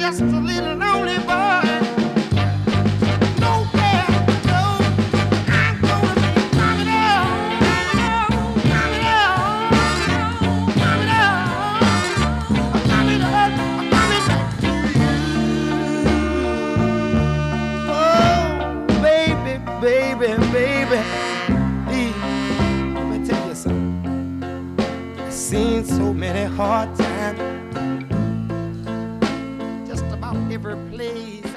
just a little lonely boy. Nowhere to go. I'm gonna be coming on, coming on, coming on, coming up, coming back to you. Oh, baby, baby, baby. Let me tell you something. I've seen so many hard times. Just about every place